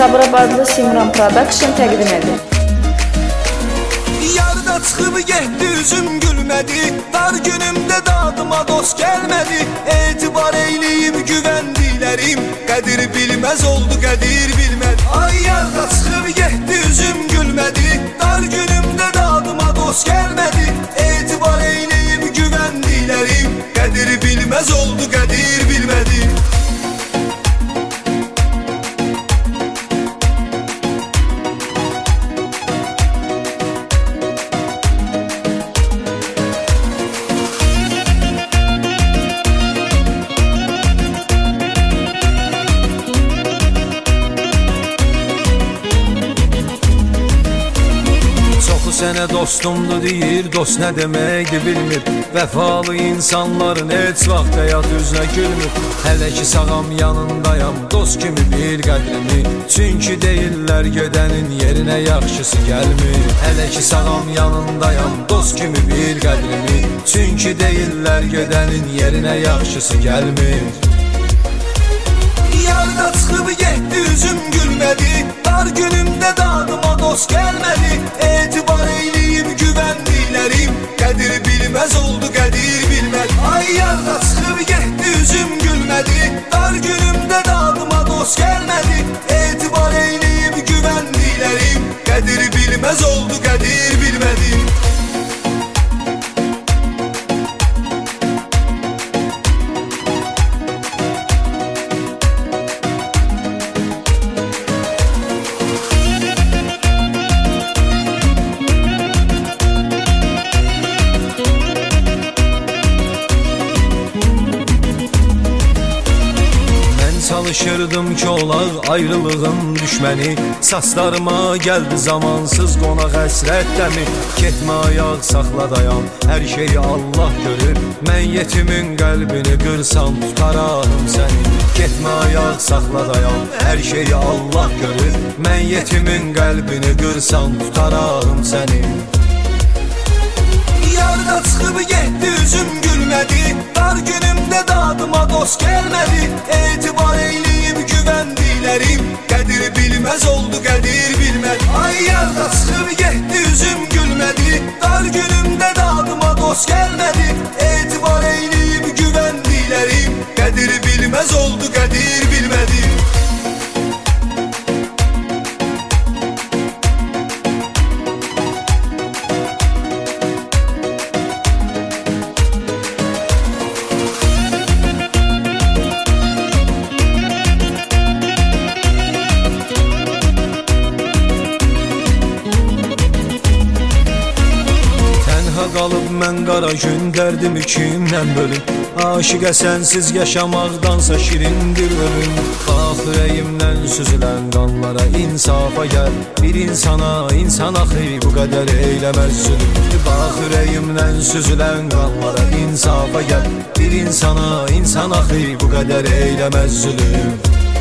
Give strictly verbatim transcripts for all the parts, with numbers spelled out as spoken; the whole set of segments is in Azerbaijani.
Sabirabadlı Simran Production təqdim edir. Yarda çıxıb getdi, üzüm gülmədi. Dar günümdə dadıma dost gəlmədi. Etibar eyləyib güvəndilərim, qədir bilməz oldu, qədir bilmədi. Ay yarda çıxıb getdi, üzüm gülmədi. Dar günümdə dadıma dost gəlmədi. Etibar eyləyib güvəndilərim, qədir bilməz oldu, qədir bilmədi. Sənə dostumdu deyir, dost nə deməkdir bilmir. Vəfalı insanların heç vaxt həyat üzünə gülmür. Hələ ki sağam yanındayam, dost kimi bil qədrimi. Çünki deyirlər gedənin yerinə yaxşısı gəlmir. Hələ ki sağam yanındayam, dost kimi bil qədrimi. Çünki deyirlər gedənin yerinə yaxşısı gəlmir. Yarda çıxıb getdi, üzüm gülmədi. Dar günümdə dadıma dost gəlmədi. Etibar eyləyib güvəndilərim, qədir bilməz oldu, qədir bilməz. Ay yarda çıxıb getdi, üzüm gülmədi. Dar günümdə dadıma dost gəlmədi. Etibar eyləyib güvəndilərim, qədir bilməz oldu, qədir bilmədi. Çalışırdım ki olaq ayrılığın düşməni. Saslarıma gəldi zamansız qonaq həsrətləmi. Getmə ayaq saxla dayan, hər şeyi Allah görür. Mən yetimin qəlbini qırsam tutaram səni. Getmə ayaq saxla dayan, hər şeyi Allah görür. Mən yetimin qəlbini qırsam tutaram səni. Yarda çıxıb getdi, üzüm gülmədi. Dar günümdə dadıma dost gəlmədi. Etibar eyləyib güvəndilərim, qədir bilməz oldu, qədir bilməz. Ay yarda çıxıb getdi, üzüm gülmədi. Dar günümdə dadıma dost gəlmədi. Etibar eyləyib güvəndilərim, qədir bilməz oldu, qədir bilmədi. Qalıb mən qara gün dərdimi kimdən bölüm. Aşiqə sənsiz yaşamaqdansa şirindir ölüm. Bax ürəyimdən süzülən qanlara insafa gəl. Bir insana insan axı bu qədər eyləməz zülüm. Bax ürəyimdən süzülən qanlara insafa gəl. Bir insana insan axı bu qədər eyləməz zülüm.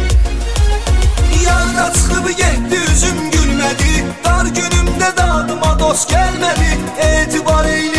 Yarda çıxıb getdi, üzüm gülmədi. Dar günümdə dadıma dost gəlmədi. Etibar eyləyib